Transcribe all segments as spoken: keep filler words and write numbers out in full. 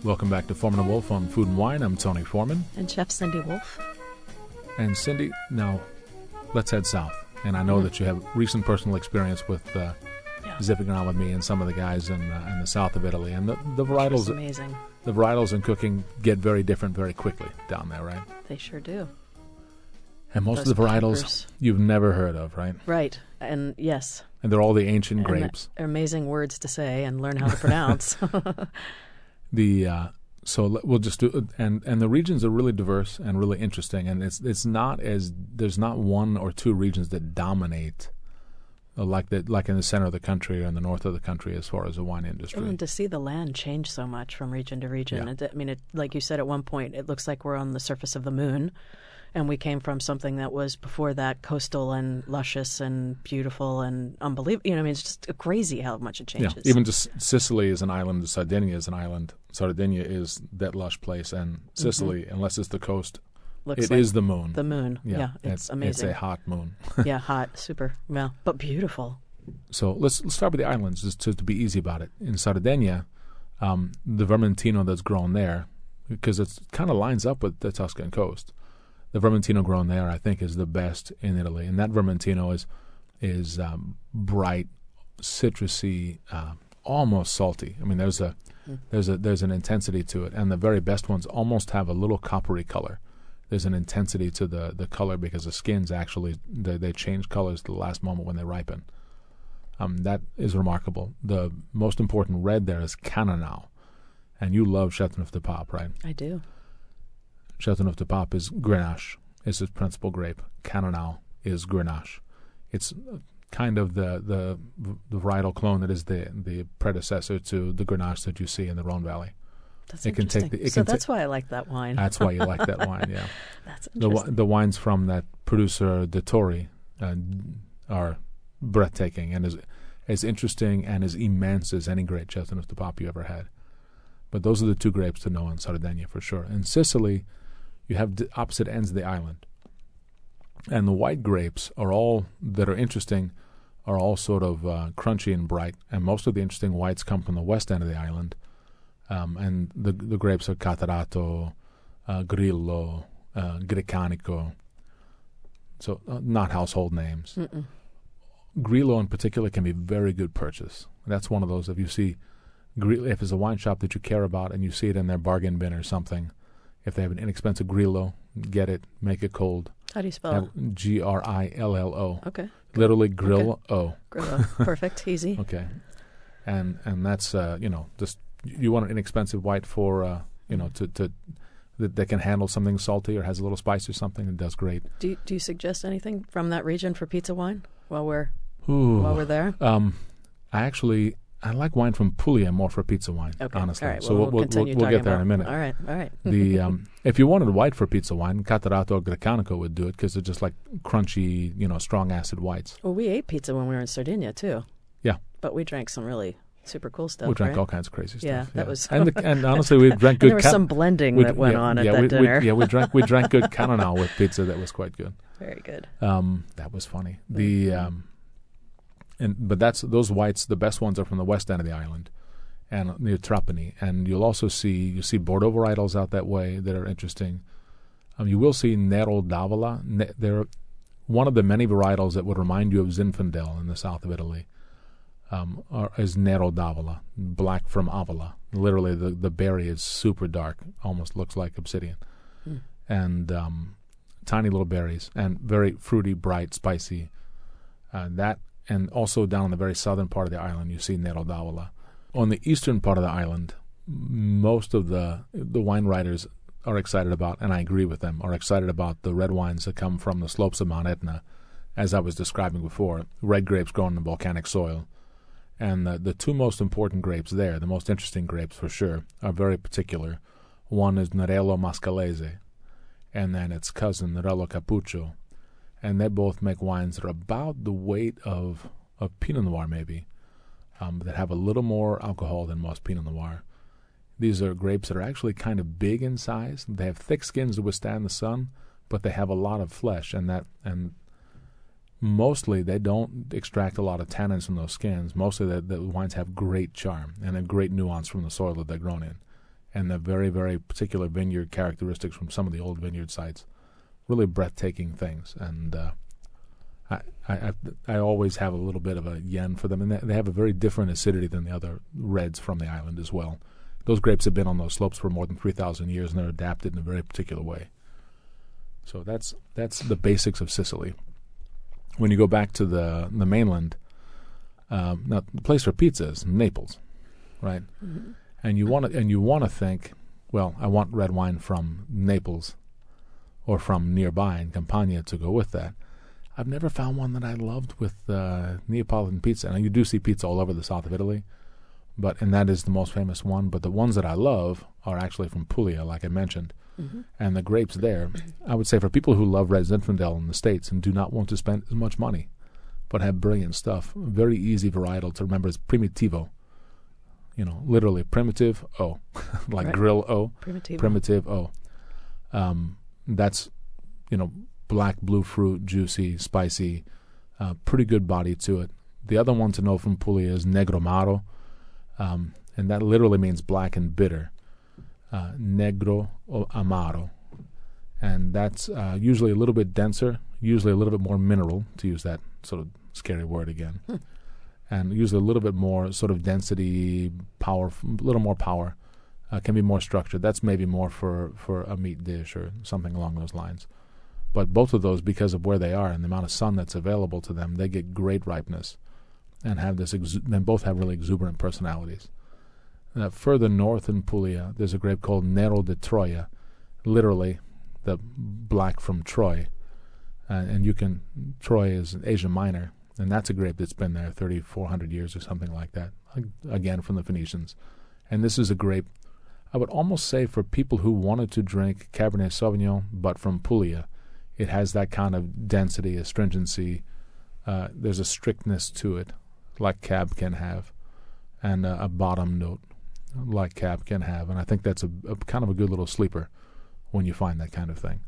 Welcome back to Foreman and Wolf on Food and Wine. I'm Tony Foreman. And Chef Cindy Wolf. And Cindy, now let's head south. And I know mm-hmm. that you have recent personal experience with uh, yeah. zipping around with me and some of the guys in, uh, in the south of Italy. And the, the varietals, amazing. The varietals in cooking get very different very quickly down there, right? They sure do. And most Those of the varietals peppers. You've never heard of, right? Right. And yes. And they're all the ancient and grapes. They're amazing words to say and learn how to pronounce. The uh, so we'll just do and and the regions are really diverse and really interesting, and it's it's not as there's not one or two regions that dominate uh, like that like in the center of the country or in the north of the country as far as the wine industry. And to see the land change so much from region to region, Yeah. it, I mean, it, like you said at one point, it looks like we're on the surface of the moon. And we came from something that was before that coastal and luscious and beautiful and unbelievable. You know, I mean, it's just crazy how much it changes. Yeah, even just Sicily is an island, Sardinia is an island. Sardinia is that lush place, and Sicily, mm-hmm. unless it's the coast, Looks it like is the moon. The moon, yeah, yeah it's, it's amazing. It's a hot moon. Yeah, hot, super, well, but beautiful. So let's, let's start with the islands, just to, to be easy about it. In Sardinia, um, the Vermentino that's grown there, because it kind of lines up with the Tuscan coast. The Vermentino grown there, I think, is the best in Italy, and that Vermentino is is um, bright, citrusy, uh, almost salty. I mean, there's a mm. there's a there's an intensity to it, and the very best ones almost have a little coppery color. There's an intensity to the, the color because the skins actually they, they change colors to the last moment when they ripen. Um, that is remarkable. The most important red there is Cannonau, and you love Châteauneuf du Pape, right? I do. Châteauneuf du Pape is Grenache, is its principal grape. Cannonau is Grenache. It's kind of the, the the varietal clone that is the the predecessor to the Grenache that you see in the Rhone Valley. That's it can interesting. take the, it so can that's ta- why I like that wine. That's why you like that wine, yeah. That's The interesting. the wines from that producer De Torri uh, are breathtaking and as as interesting and as immense as any great Châteauneuf du Pape you ever had. But those are the two grapes to know in Sardinia for sure. In Sicily, you have the opposite ends of the island. And the white grapes are all that are interesting are all sort of uh, crunchy and bright. And most of the interesting whites come from the west end of the island. Um, and the the grapes are Catarato, uh, Grillo, uh, Grecanico. So uh, not household names. Mm-mm. Grillo in particular can be very good purchase. That's one of those, if you see, if it's a wine shop that you care about and you see it in their bargain bin or something, if they have an inexpensive Grillo, get it, make it cold. How do you spell it? G R I L L O. Okay. Literally Grill O. Grillo. Perfect. Easy. Okay. And and that's, uh, you know, just you want an inexpensive white for, uh, you know, to, to that, that can handle something salty or has a little spice or something and does great. Do you, do you suggest anything from that region for pizza wine while we're Ooh. while we're there? Um, I actually... I like wine from Puglia more for pizza wine, okay. honestly. All right. So well, we'll, we'll, we'll, we'll, we'll get there about, in a minute. All right, all right. the um, if you wanted white for pizza wine, Catarato or Grecanico would do it because they're just like crunchy, you know, strong acid whites. Well, we ate pizza when we were in Sardinia too. Yeah. But we drank some really super cool stuff. We drank right? all kinds of crazy stuff. Yeah, Yeah, that was. and, the, and honestly, we drank good. There was can- some blending that went yeah, on at yeah, that we, dinner. We, yeah, we drank we drank good Cannonau with pizza. That was quite good. Very good. Um, that was funny. The um, and but that's those whites. The best ones are from the west end of the island, and near Trapani. And you'll also see you see Bordeaux varietals out that way that are interesting. Um, you will see Nero d'Avola. Ne- they're one of the many varietals that would remind you of Zinfandel in the south of Italy. Um, are, is Nero d'Avola, black from Avola. Literally, the, the berry is super dark, almost looks like obsidian. Hmm. And um, tiny little berries, and very fruity, bright, spicy. Uh, that, and also down on the very southern part of the island, you see Nero d'Avola. On the eastern part of the island, most of the the wine writers are excited about, and I agree with them, are excited about the red wines that come from the slopes of Mount Etna, as I was describing before, red grapes grown in volcanic soil. And the, the two most important grapes there, the most interesting grapes for sure, are very particular. One is Nerello Mascalese, and then its cousin, Nerello Cappuccio. And they both make wines that are about the weight of, of Pinot Noir, maybe, um, that have a little more alcohol than most Pinot Noir. These are grapes that are actually kind of big in size. They have thick skins to withstand the sun, but they have a lot of flesh, and that and mostly they don't extract a lot of tannins from those skins. Mostly the, the wines have great charm and a great nuance from the soil that they're grown in. and the very, very particular vineyard characteristics from some of the old vineyard sites. Really breathtaking things. And uh, I, I I always have a little bit of a yen for them, and they, they have a very different acidity than the other reds from the island as well. Those grapes have been on those slopes for more than three thousand years, and they're adapted in a very particular way. So that's that's the basics of Sicily. When you go back to the the mainland, um, now the place for pizza is Naples, right? Mm-hmm. And you want to and you want to think, well, I want red wine from Naples, or from nearby in Campania to go with that. I've never found one that I loved with uh, Neapolitan pizza. Now you do see pizza all over the south of Italy, but and that is the most famous one. But the ones that I love are actually from Puglia, like I mentioned. Mm-hmm. And the grapes there, I would say for people who love Red Zinfandel in the States and do not want to spend as much money, but have brilliant stuff, very easy varietal to remember is Primitivo. You know, literally primitive O, like right. Grill O, Primitivo. Primitive O. Um, that's, you know, black blue fruit, juicy, spicy, uh, pretty good body to it. The other one to know from Puglia is Negromaro, um, and that literally means black and bitter. Uh, negro o amaro, and that's uh, usually a little bit denser, usually a little bit more mineral, to use that sort of scary word again, hmm. and usually a little bit more sort of density, power, a little more power, uh, can be more structured. That's maybe more for, for a meat dish or something along those lines. But both of those, because of where they are and the amount of sun that's available to them, they get great ripeness, and have this. Exu- and both have really exuberant personalities. Uh, further north in Puglia, there's a grape called Nero di Troia, literally the black from Troy. Uh, and you can, Troy is Asia Minor, and that's a grape that's been there thirty-four hundred years or something like that, again from the Phoenicians. And this is a grape, I would almost say for people who wanted to drink Cabernet Sauvignon, but from Puglia, it has that kind of density, astringency. Uh, there's a strictness to it, like Cab can have, and uh, a bottom note, like Cab can have. And I think that's a, a kind of a good little sleeper when you find that kind of thing.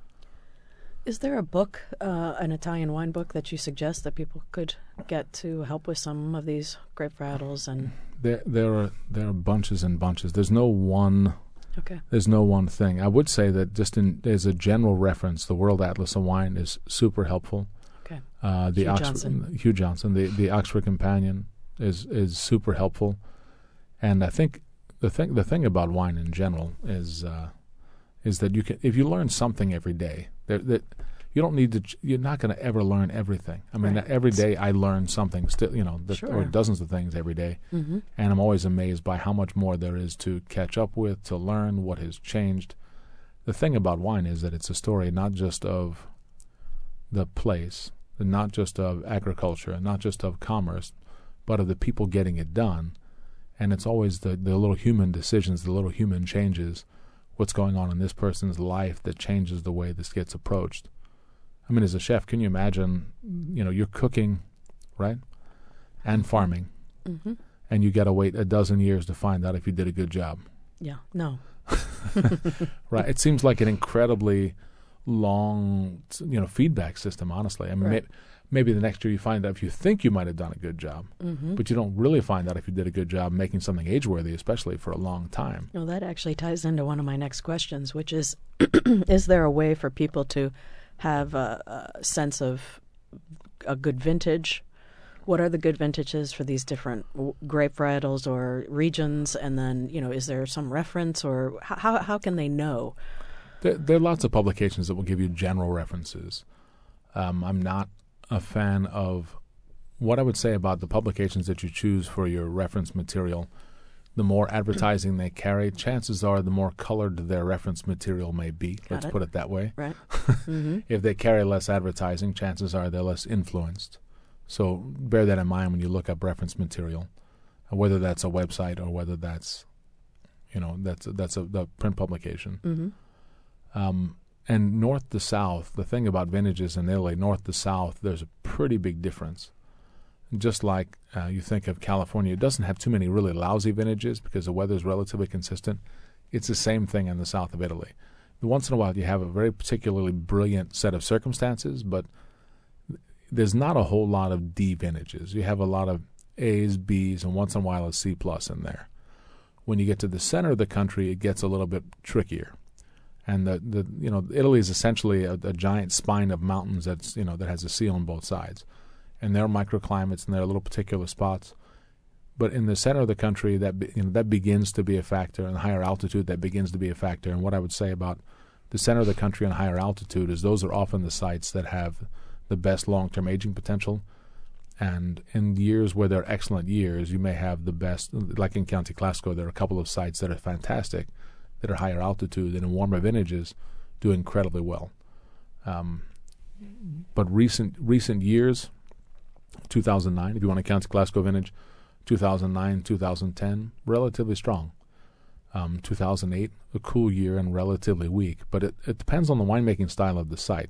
Is there a book, uh, an Italian wine book, that you suggest that people could get to help with some of these grape varietals? And there, there are there are bunches and bunches. There's no one. Okay. There's no one thing. I would say that just in, as a general reference, the World Atlas of Wine is super helpful. Okay. Uh, the Hugh Oxford, Johnson. Hugh Johnson, the the Oxford Companion is is super helpful. And I think the thing the thing about wine in general is uh, is that you can, if you learn something every day, that that you don't need to. You're not going to ever learn everything. I mean, right. every day I learn something. Still, you know, that, sure. or dozens of things every day, mm-hmm. and I'm always amazed by how much more there is to catch up with, to learn what has changed. The thing about wine is that it's a story not just of the place, not just of agriculture, not just of commerce, but of the people getting it done. And it's always the, the little human decisions, the little human changes, what's going on in this person's life that changes the way this gets approached. I mean, as a chef, can you imagine, you know, you're cooking, right, and farming, mm-hmm. and you got to wait a dozen years to find out if you did a good job. Yeah, no. Right. It seems like an incredibly long, you know, feedback system, honestly. I mean, right. may, maybe the next year you find out if you think you might have done a good job, mm-hmm. but you don't really find out if you did a good job making something age-worthy, especially for a long time. Well, that actually ties into one of my next questions, which is, is there a way for people to have a, a sense of a good vintage? What are the good vintages for these different w- grape varietals or regions? And then, you know, is there some reference, or h- how how can they know? There, there are lots of publications that will give you general references. Um, I'm not a fan of what I would say about the publications that you choose for your reference material. The more advertising they carry, chances are the more colored their reference material may be. Got Let's it. put it that way. Right. Mm-hmm. If they carry less advertising, chances are they're less influenced. So bear that in mind when you look up reference material, whether that's a website or whether that's, you know, that's that's a the print publication. Mm-hmm. Um, and north to south, the thing about vintages in Italy, north to south, there's a pretty big difference. Just like uh, you think of California, it doesn't have too many really lousy vintages because the weather is relatively consistent. It's the same thing in the south of Italy. Once in a while, you have a very particularly brilliant set of circumstances, but there's not a whole lot of D vintages. You have a lot of A's, B's, and once in a while a C plus in there. When you get to the center of the country, it gets a little bit trickier. And the, the you know Italy is essentially a, a giant spine of mountains that's you know that has a sea on both sides, and there are microclimates and there are little particular spots. But in the center of the country, that be, you know that begins to be a factor, and higher altitude that begins to be a factor. And what I would say about the center of the country and higher altitude is those are often the sites that have the best long-term aging potential. And in years where they're excellent years, you may have the best, like in Chianti Classico, there are a couple of sites that are fantastic, that are higher altitude, and in warmer vintages do incredibly well. Um, but recent recent years, two thousand nine, if you want to count Chianti Classico vintage, two thousand nine, two thousand ten, relatively strong. Um, two thousand eight, a cool year and relatively weak, but it, it depends on the winemaking style of the site.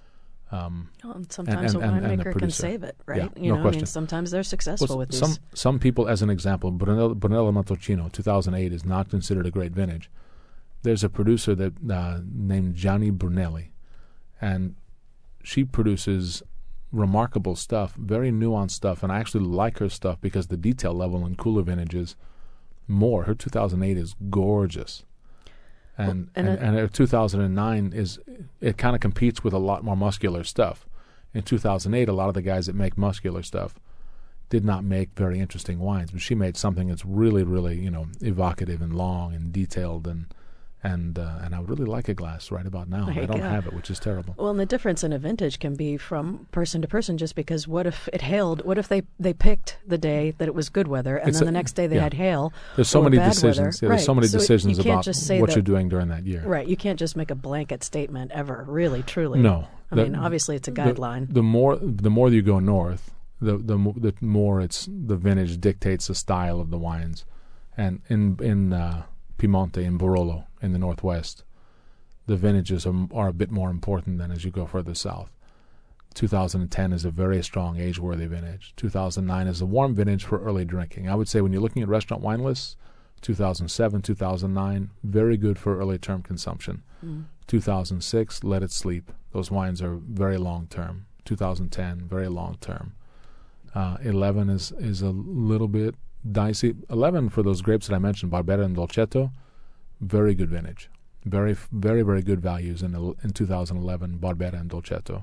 Um, well, and sometimes and, a and, and winemaker can save it, right? Yeah, you no know, question. I mean, sometimes they're successful well, with some, these. Some people, as an example, Brunello, Brunello Montalcino, two thousand eight, is not considered a great vintage. There's a producer that uh, named Gianni Brunelli, and she produces remarkable stuff, very nuanced stuff, and I actually like her stuff because the detail level in cooler vintages more. Her two thousand eight is gorgeous. And, well, and, and, and her two thousand nine is, it kind of competes with a lot more muscular stuff. In two thousand eight, a lot of the guys that make muscular stuff did not make very interesting wines, but she made something that's really, really, you know, evocative and long and detailed, and and uh, and I would really like a glass right about now. I don't go. have it, which is terrible. Well, and the difference in a vintage can be from person to person, just because what if it hailed? What if they, they picked the day that it was good weather, and it's then a, the next day they yeah. had hail? There's so many decisions. Yeah, right. there's so many so decisions you about what that, you're doing during that year. Right. You can't just make a blanket statement ever, really, truly. No. I the, mean, obviously it's a guideline. The, the more the more you go north, the the, the more it's the vintage dictates the style of the wines, and in in uh, Piemonte, in Barolo, in the northwest, the vintages are, are a bit more important than as you go further south. two thousand ten is a very strong age-worthy vintage. two thousand nine is a warm vintage for early drinking. I would say when you're looking at restaurant wine lists, two thousand seven, two thousand nine, very good for early-term consumption. Mm. two thousand six, let it sleep. Those wines are very long-term. two thousand ten, very long-term. Uh, eleven is, is a little bit dicey. eleven, for those grapes that I mentioned, Barbera and Dolcetto, very good vintage. Very, very, very good values in in two thousand eleven, Barbera and Dolcetto.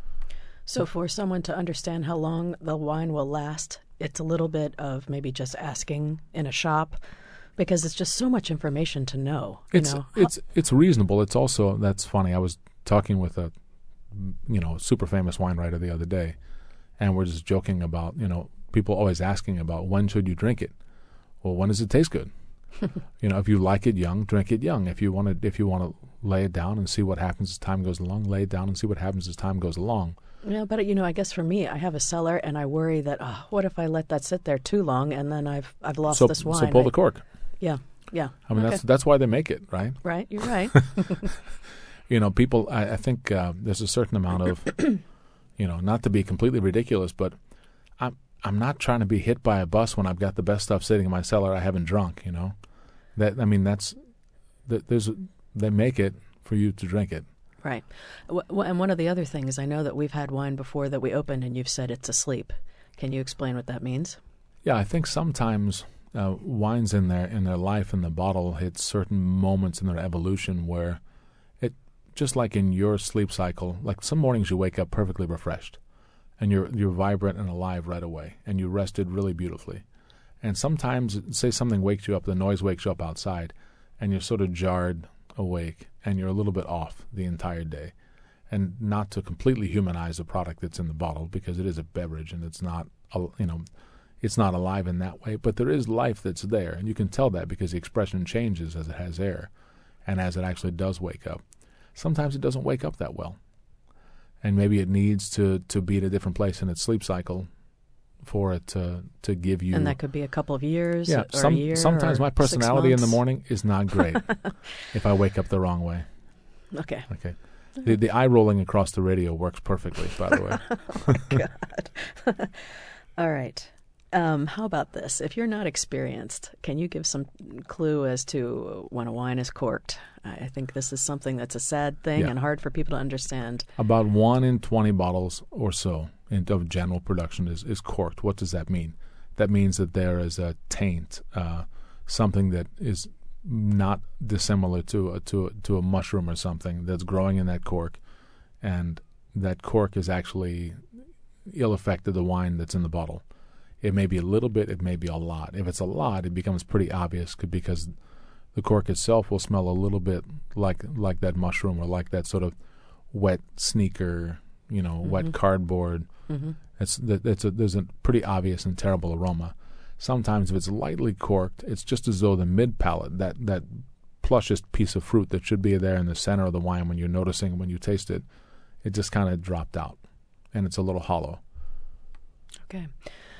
So for someone to understand how long the wine will last, it's a little bit of maybe just asking in a shop, because it's just so much information to know. You it's know? it's it's reasonable. It's also, that's funny. I was talking with a you know super famous wine writer the other day, and we're just joking about you know people always asking about when should you drink it. Well, when does it taste good? You know, if you like it young, drink it young. If you want to, if you want to lay it down and see what happens as time goes along, lay it down and see what happens as time goes along. Yeah, but you know, I guess for me, I have a cellar, and I worry that oh, what if I let that sit there too long, and then I've I've lost so, this wine. So pull I, the cork. Yeah, yeah. I mean, okay. that's that's why they make it, right? Right, you're right. You know, people. I, I think uh, there's a certain amount of, you know, not to be completely ridiculous, but I'm I'm not trying to be hit by a bus when I've got the best stuff sitting in my cellar I haven't drunk. You know. That I mean, that's that there's they make it for you to drink it. Right. W- and one of the other things, I know that we've had wine before that we opened and you've said it's asleep. Can you explain what that means? Yeah, I think sometimes uh, wines in their in their life in the bottle hit certain moments in their evolution where it, just like in your sleep cycle, like some mornings you wake up perfectly refreshed, and you're you're vibrant and alive right away, and you rested really beautifully. And sometimes, say something wakes you up, the noise wakes you up outside, and you're sort of jarred awake, and you're a little bit off the entire day. And not to completely humanize a product that's in the bottle, because it is a beverage and it's not, you know, it's not alive in that way. But there is life that's there, and you can tell that because the expression changes as it has air, and as it actually does wake up. Sometimes it doesn't wake up that well, and maybe it needs to to be at a different place in its sleep cycle for it to to give you. And that could be a couple of years. Yeah, or some, a year sometimes or my personality in the months. morning is not great if I wake up the wrong way. Okay. Okay. The the eye rolling across the radio works perfectly, by the way. Oh, God. All right. Um, how about this? If you're not experienced, can you give some clue as to when a wine is corked? I think this is something that's a sad thing Yeah. and hard for people to understand. About one in twenty bottles or so in, of general production is, is corked. What does that mean? That means that there is a taint, uh, something that is not dissimilar to a, to a, to a mushroom or something that's growing in that cork, and that cork is actually ill affected the wine that's in the bottle. It may be a little bit, it may be a lot. If it's a lot, it becomes pretty obvious because the cork itself will smell a little bit like like that mushroom or like that sort of wet sneaker, you know, mm-hmm. wet cardboard. Mm-hmm. It's it's a, there's a pretty obvious and terrible aroma. Sometimes if it's lightly corked, it's just as though the mid palate, that that plushest piece of fruit that should be there in the center of the wine when you're noticing when you taste it, it just kind of dropped out, and it's a little hollow. Okay.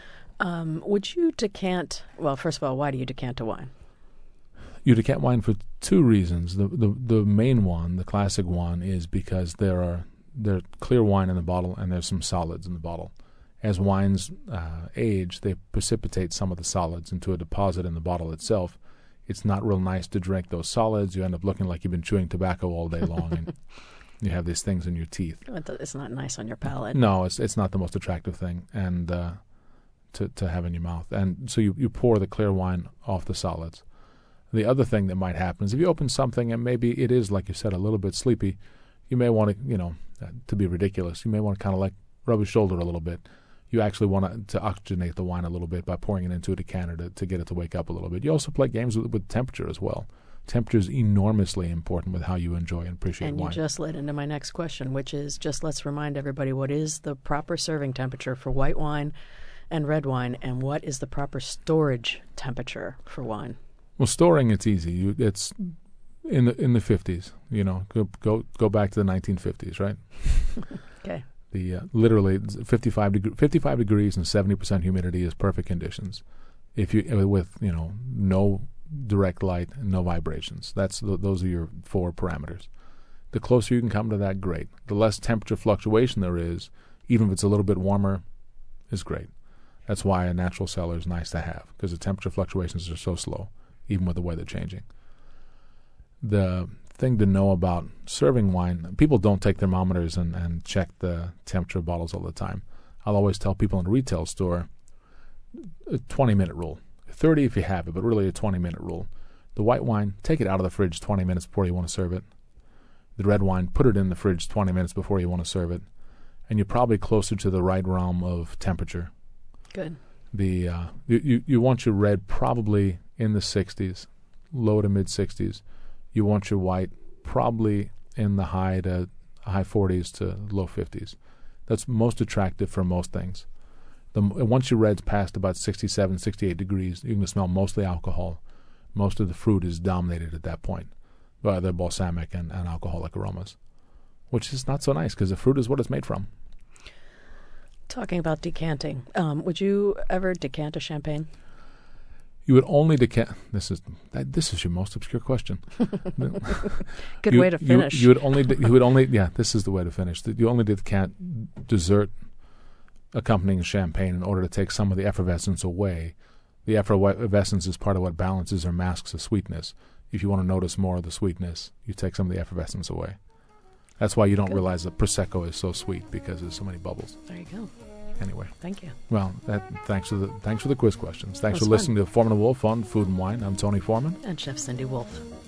Um, would you decant? Well, first of all, why do you decant a wine? You decant wine for two reasons. The the the main one, the classic one, is because there are there's clear wine in the bottle and there's some solids in the bottle. As wines uh, age, they precipitate some of the solids into a deposit in the bottle itself. It's not real nice to drink those solids. You end up looking like you've been chewing tobacco all day long, and you have these things in your teeth. It's not nice on your palate. No, it's it's not the most attractive thing, and uh, to to have in your mouth. And so you, you pour the clear wine off the solids. The other thing that might happen is if you open something and maybe it is, like you said, a little bit sleepy, you may want to, you know, uh, to be ridiculous, you may want to kind of like rub his shoulder a little bit. You actually want to, to oxygenate the wine a little bit by pouring it into a decanter to, to get it to wake up a little bit. You also play games with, with temperature as well. Temperature is enormously important with how you enjoy and appreciate and wine. And you just led into my next question, which is just let's remind everybody what is the proper serving temperature for white wine and red wine, and what is the proper storage temperature for wine? Well, storing, it's easy. You, it's in the in the fifties. You know, go go go back to the nineteen fifties, right? Okay. The uh, literally fifty-five, deg- fifty-five degrees and seventy percent humidity is perfect conditions. If you with you know no direct light, no vibrations. That's th- those are your four parameters. The closer you can come to that, great. The less temperature fluctuation there is, even if it's a little bit warmer, is great. That's why a natural cellar is nice to have, because the temperature fluctuations are so slow, even with the weather changing. The thing to know about serving wine, people don't take thermometers and, and check the temperature of bottles all the time. I'll always tell people in a retail store, a twenty-minute rule. thirty if you have it, but really a twenty-minute rule. The white wine, take it out of the fridge twenty minutes before you want to serve it. The red wine, put it in the fridge twenty minutes before you want to serve it. And you're probably closer to the right realm of temperature. Good. The uh, you, you you want your red probably in the sixties, low to mid sixties. You want your white probably in the high to high forties to low fifties. That's most attractive for most things. The, once your red's past about sixty-seven, sixty-eight degrees, you can smell mostly alcohol. Most of the fruit is dominated at that point by the balsamic and, and alcoholic aromas, which is not so nice because the fruit is what it's made from. Talking about decanting, um, would you ever decant a champagne? You would only decant. This is this is your most obscure question. Good you, way to finish. You, you would only you would only yeah. This is the way to finish. You only decant dessert accompanying champagne in order to take some of the effervescence away. The effervescence is part of what balances or masks the sweetness. If you want to notice more of the sweetness, you take some of the effervescence away. That's why you don't Good. realize that Prosecco is so sweet, because there's so many bubbles. There you go. Anyway. Thank you. Well, that, thanks for the thanks for the quiz questions. Thanks for fun. listening to Foreman and Wolf on Food and Wine. I'm Tony Foreman. And Chef Cindy Wolf.